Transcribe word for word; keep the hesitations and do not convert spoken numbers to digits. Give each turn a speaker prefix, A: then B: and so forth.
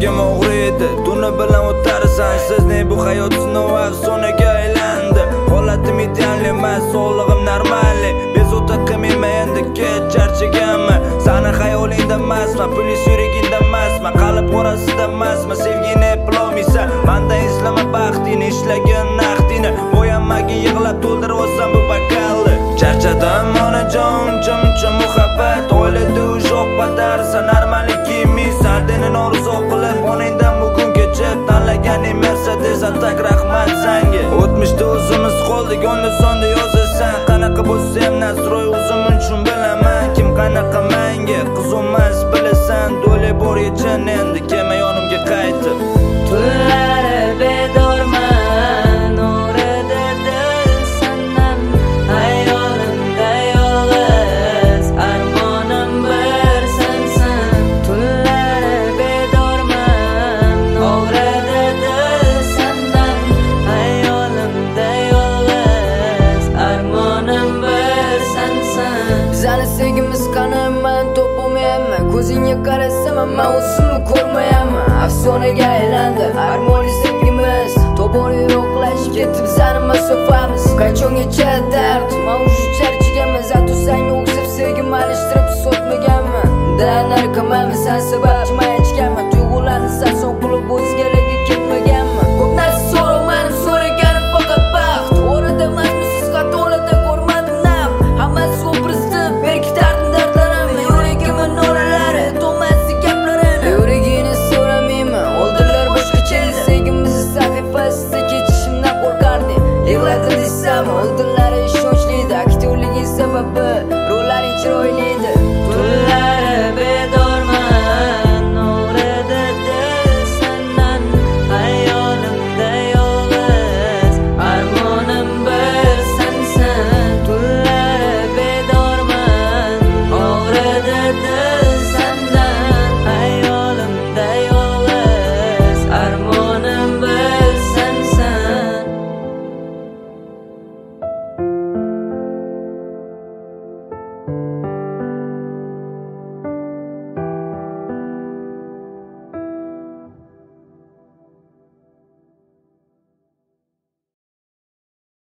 A: Sevgim o'g'ri edi, tuni bilan o'tarsan. Sizning bu hayot sinov afsonaga aylandi. Holatim ideal emas, sog'lig'im normal. Bezovta qilmayman endi, kech charchaganman. Sani xayolingda emasman, pulis yuragingda emasman, qalb orasida emasman. Sevgini eplolmaysan, manda izlama baxtini, ishlagin naqdini. Bo'yanmagin, yig'lab to'ldirib olsam bu bokalni. Charchadim onajon, uncha-muncha muhabbat. Oilada uzoq batarsa normallik kiymaysan. Deni norizo qilib onangdan bugun kechib tanlaganing Mercedes atak, rahmat senga. O'tmishda o'zimiz qoldik, onda sonda yozasan. Qanaqa bo'lsa ham nasroy o'zim uchun bilaman. Kim qanaqa menga qizomas bilasan. Do'li bor yechin endi kelma yonimga qaytib.
B: Tunlari bedorman, o'rada dil sanam. Hayolimda yolg'iz, armonim bir sensan. Tunlari bedorman, o'rada dil sanam. Hayolimda yolg'iz, armonim bir sensan.
C: Bizani sevgimiz qani, men topolmayapman. Ko'zingga qarasam men o'zimni ko'rmayapman. Afsonaga aylandi armoni sevgimiz. Tobora yo'qlashib ketdi bizani masofamiz. Qachongacha dard, men уже charchaganman. Zato senga o'xshab sevgimni alishtirib sotmaganman. Da narkoman, sen sababchi men ichganman. Tuyg'ularni sarson qilib o'zgalarga ketmaganman. Ko'p narsa so'ramadim, so'raganim faqat baxt. O'rada emasmisiz, xatolarda ko'rmadim naf. Hammasi obrazda, berkitardim dardlarimni. Yuragimni nolalari, to'lmasdi gaplarini. Yuragini so'ramayman, oldilar boshqacha. Sevgimizni sahifasida kechishimdan qo'rqardi. Yig'ladi desam, oldilar ish